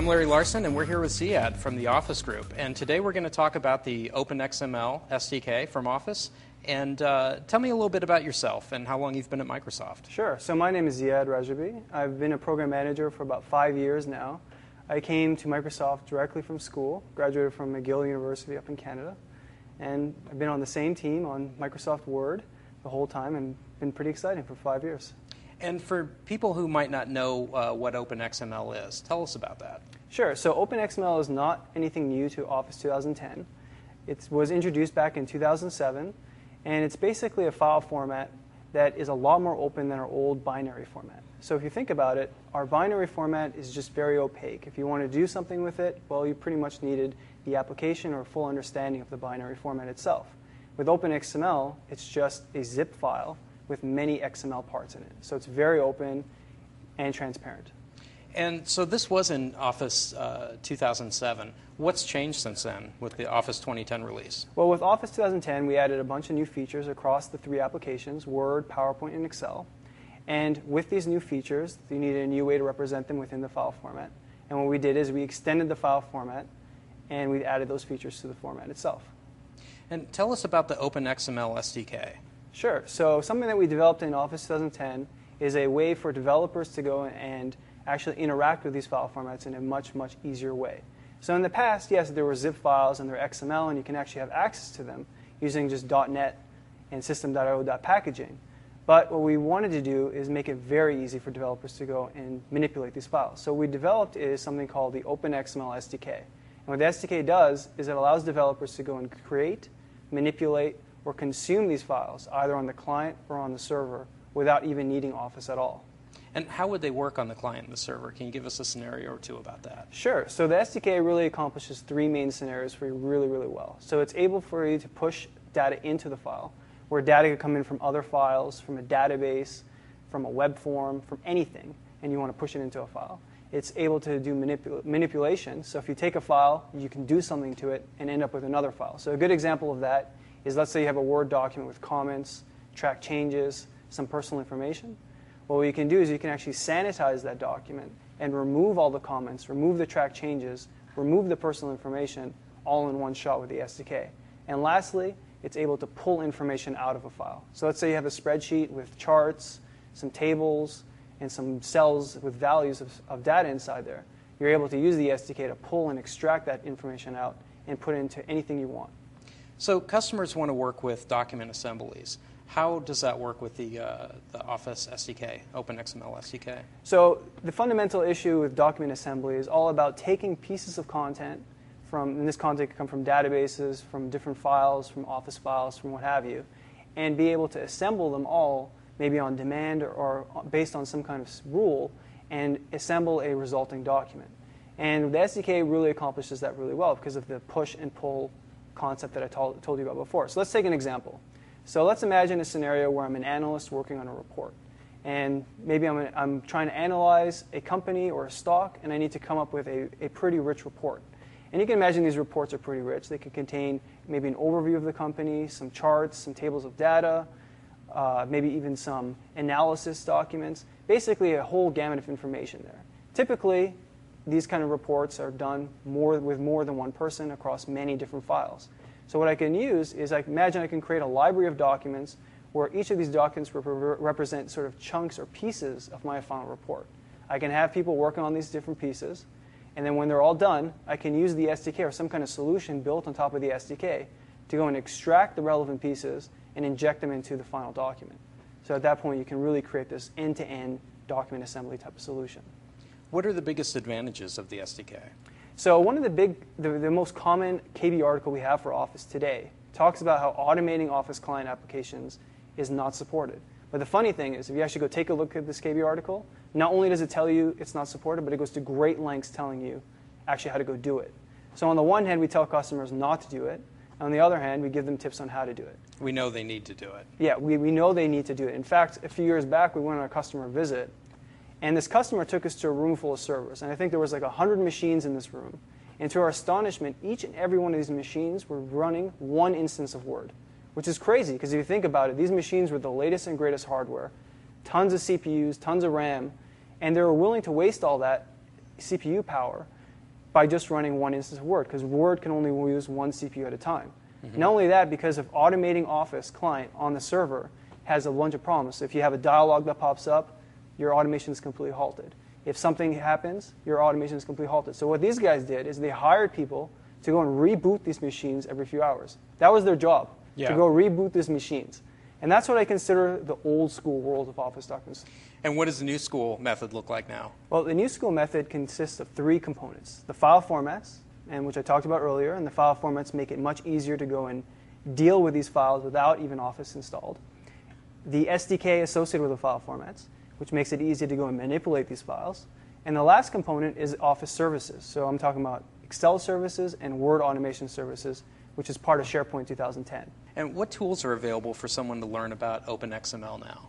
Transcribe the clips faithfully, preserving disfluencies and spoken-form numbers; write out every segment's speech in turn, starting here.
I'm Larry Larson, and we're here with Ziad from the Office Group. And today we're going to talk about the OpenXML S D K from Office. And uh, tell me a little bit about yourself and how long you've been at Microsoft. Sure. So my name is Ziad Rajabi. I've been a program manager for about five years now. I came to Microsoft directly from school, graduated from McGill University up in Canada. And I've been on the same team on Microsoft Word the whole time and been pretty exciting for five years. And for people who might not know uh, what OpenXML is, tell us about that. Sure. So OpenXML is not anything new to Office two thousand ten. It was introduced back in two thousand seven, and it's basically a file format that is a lot more open than our old binary format. So if you think about it, our binary format is just very opaque. If you want to do something with it, well, you pretty much needed the application or full understanding of the binary format itself. With OpenXML, it's just a zip file with many X M L parts in it. So it's very open and transparent. And so this was in Office uh, two thousand seven. What's changed since then with the Office twenty ten release? Well, with Office two thousand ten, we added a bunch of new features across the three applications, Word, PowerPoint, and Excel. And with these new features, you needed a new way to represent them within the file format. And what we did is we extended the file format, and we added those features to the format itself. And tell us about the OpenXML S D K. Sure. So something that we developed in Office two thousand ten is a way for developers to go and actually interact with these file formats in a much, much easier way. So in the past, yes, there were zip files and they're X M L, and you can actually have access to them using just .NET and system.io.packaging. But what we wanted to do is make it very easy for developers to go and manipulate these files. So what we developed is something called the OpenXML S D K. And what the S D K does is it allows developers to go and create, manipulate, or consume these files, either on the client or on the server, without even needing Office at all. And how would they work on the client and the server? Can you give us a scenario or two about that? Sure. So the S D K really accomplishes three main scenarios for you really, really well. So it's able for you to push data into the file, where data could come in from other files, from a database, from a web form, from anything, and you want to push it into a file. It's able to do manipul manipulation. So if you take a file, you can do something to it and end up with another file. So a good example of that is, let's say you have a Word document with comments, track changes, some personal information. Well, what you can do is you can actually sanitize that document and remove all the comments, remove the track changes, remove the personal information, all in one shot with the S D K. And lastly, it's able to pull information out of a file. So let's say you have a spreadsheet with charts, some tables, and some cells with values of, of data inside there. You're able to use the S D K to pull and extract that information out and put it into anything you want. So customers want to work with document assemblies. How does that work with the, uh, the Office S D K, OpenXML S D K? So the fundamental issue with document assembly is all about taking pieces of content from, and this content can come from databases, from different files, from Office files, from what have you, and be able to assemble them all, maybe on demand or, or based on some kind of rule, and assemble a resulting document. And the S D K really accomplishes that really well because of the push and pull concept that I told, told you about before. So let's take an example. So let's imagine a scenario where I'm an analyst working on a report. And maybe I'm, a, I'm trying to analyze a company or a stock, and I need to come up with a, a pretty rich report. And you can imagine these reports are pretty rich. They can contain maybe an overview of the company, some charts, some tables of data, uh, maybe even some analysis documents, basically a whole gamut of information there. Typically, these kind of reports are done more with more than one person across many different files. So what I can use is, I imagine I can create a library of documents where each of these documents rep represent sort of chunks or pieces of my final report. I can have people working on these different pieces, and then when they're all done, I can use the S D K or some kind of solution built on top of the S D K to go and extract the relevant pieces and inject them into the final document. So at that point, you can really create this end-to-end document assembly type of solution. What are the biggest advantages of the S D K? So one of the big, the, the most common K B article we have for Office today talks about how automating Office client applications is not supported. But the funny thing is, if you actually go take a look at this K B article, not only does it tell you it's not supported, but it goes to great lengths telling you actually how to go do it. So on the one hand, we tell customers not to do it. On the other hand, we give them tips on how to do it. We know they need to do it. Yeah, we, we know they need to do it. In fact, a few years back, we went on a customer visit, and this customer took us to a room full of servers. And I think there was like one hundred machines in this room. And to our astonishment, each and every one of these machines were running one instance of Word, which is crazy, because if you think about it, these machines were the latest and greatest hardware, tons of C P Us, tons of RAM, and they were willing to waste all that C P U power by just running one instance of Word, because Word can only use one C P U at a time. Mm-hmm. Not only that, because of automating Office client on the server has a bunch of problems. So if you have a dialog that pops up, your automation is completely halted. If something happens, your automation is completely halted. So what these guys did is they hired people to go and reboot these machines every few hours. That was their job, yeah. to go reboot these machines. And that's what I consider the old school world of Office documents. And what does the new school method look like now? Well, the new school method consists of three components. The file formats, and which I talked about earlier, and the file formats make it much easier to go and deal with these files without even Office installed. The S D K associated with the file formats, which makes it easy to go and manipulate these files. And the last component is Office services. So I'm talking about Excel services and Word automation services, which is part of SharePoint two thousand ten. And what tools are available for someone to learn about OpenXML now?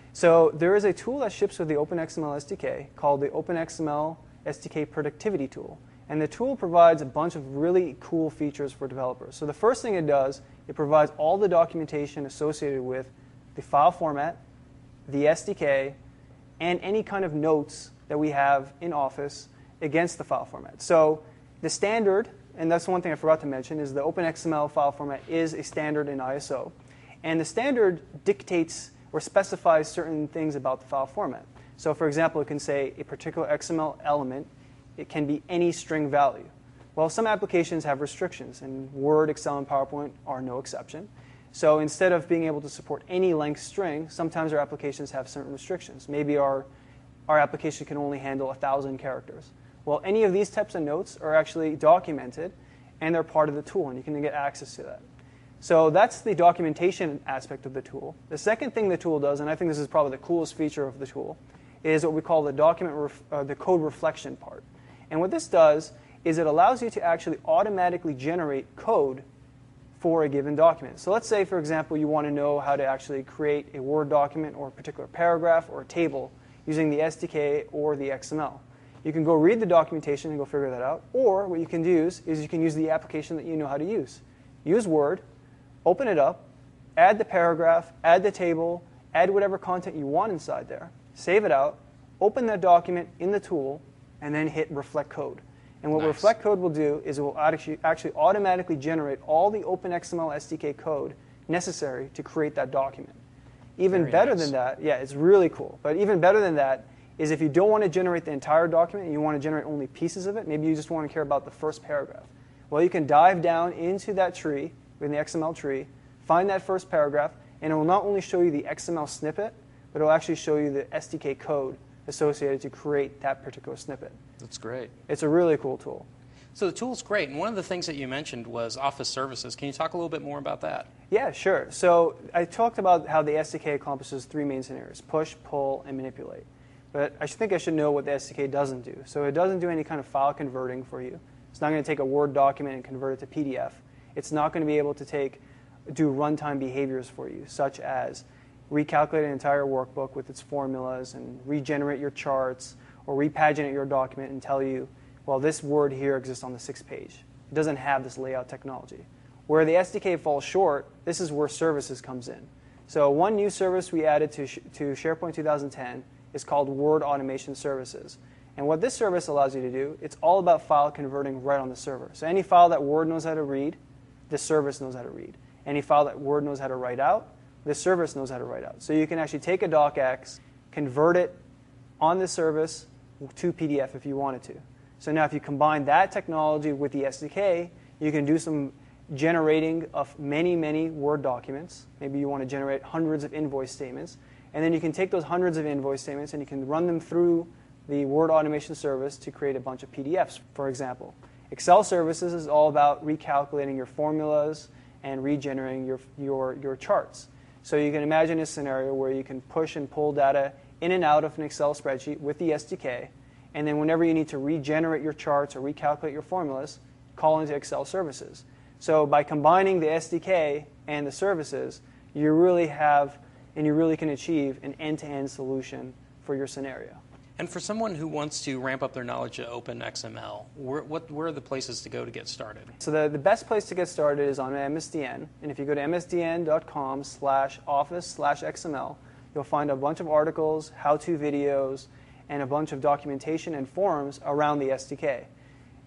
So there is a tool that ships with the OpenXML S D K called the OpenXML S D K Productivity Tool. And the tool provides a bunch of really cool features for developers. So the first thing it does, it provides all the documentation associated with the file format, the S D K, and any kind of notes that we have in Office against the file format. So the standard, and that's one thing I forgot to mention, is the OpenXML file format is a standard in I S O. And the standard dictates or specifies certain things about the file format. So for example, it can say a particular X M L element, it can be any string value. Well, some applications have restrictions, and Word, Excel, and PowerPoint are no exception. So instead of being able to support any length string, sometimes our applications have certain restrictions. Maybe our, our application can only handle one thousand characters. Well, any of these types of notes are actually documented, and they're part of the tool, and you can get access to that. So that's the documentation aspect of the tool. The second thing the tool does, and I think this is probably the coolest feature of the tool, is what we call the document, ref, uh, the code reflection part. And what this does is it allows you to actually automatically generate code for a given document. So let's say, for example, you want to know how to actually create a Word document or a particular paragraph or a table using the S D K or the X M L. You can go read the documentation and go figure that out. Or what you can use is you can use the application that you know how to use. Use Word, open it up, add the paragraph, add the table, add whatever content you want inside there, save it out, open that document in the tool, and then hit Reflect Code. And what Nice. Reflect Code will do is it will actually, actually automatically generate all the OpenXML S D K code necessary to create that document. Even Very better nice. than that, yeah, it's really cool. But even better than that is if you don't want to generate the entire document and you want to generate only pieces of it, maybe you just want to care about the first paragraph. Well, you can dive down into that tree, in the X M L tree, find that first paragraph, and it will not only show you the X M L snippet, but it will actually show you the S D K code associated to create that particular snippet. That's great. It's a really cool tool. So the tool's great, and one of the things that you mentioned was Office services. Can you talk a little bit more about that? Yeah, sure. So I talked about how the S D K accomplishes three main scenarios: push, pull, and manipulate. But I think I should know what the S D K doesn't do. So it doesn't do any kind of file converting for you. It's not going to take a Word document and convert it to P D F. It's not going to be able to take do runtime behaviors for you, such as recalculate an entire workbook with its formulas and regenerate your charts, or repaginate your document and tell you, well, this word here exists on the sixth page. It doesn't have this layout technology. Where the S D K falls short, this is where services comes in. So one new service we added to, to SharePoint two thousand ten is called Word Automation Services. And what this service allows you to do, it's all about file converting right on the server. So any file that Word knows how to read, this service knows how to read. Any file that Word knows how to write out, this service knows how to write out. So you can actually take a docx, convert it on the service to P D F if you wanted to. So now if you combine that technology with the S D K, you can do some generating of many, many Word documents. Maybe you want to generate hundreds of invoice statements. And then you can take those hundreds of invoice statements and you can run them through the Word Automation Service to create a bunch of P D Fs, for example. Excel services is all about recalculating your formulas and regenerating your, your, your charts. So you can imagine a scenario where you can push and pull data in and out of an Excel spreadsheet with the S D K, and then whenever you need to regenerate your charts or recalculate your formulas, call into Excel services. So by combining the S D K and the services, you really have, and you really can achieve an end-to-end solution for your scenario. And for someone who wants to ramp up their knowledge of OpenXML, where, what, where are the places to go to get started? So the, the best place to get started is on M S D N. And if you go to msdn.com slash office slash XML, you'll find a bunch of articles, how-to videos, and a bunch of documentation and forums around the S D K.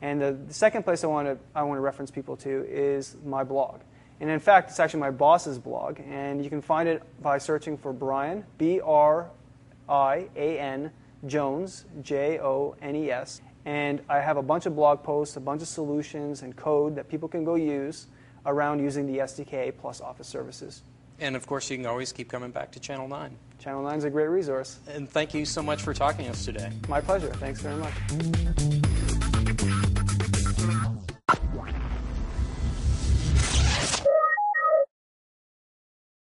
And the, the second place I want to I want to reference people to is my blog. And in fact, it's actually my boss's blog, and you can find it by searching for Brian, B R I A N, Jones, J O N E S. And I have a bunch of blog posts, a bunch of solutions and code that people can go use around using the S D K plus Office services. And of course, you can always keep coming back to Channel nine. Channel nine is a great resource. And thank you so much for talking to us today. My pleasure. Thanks very much.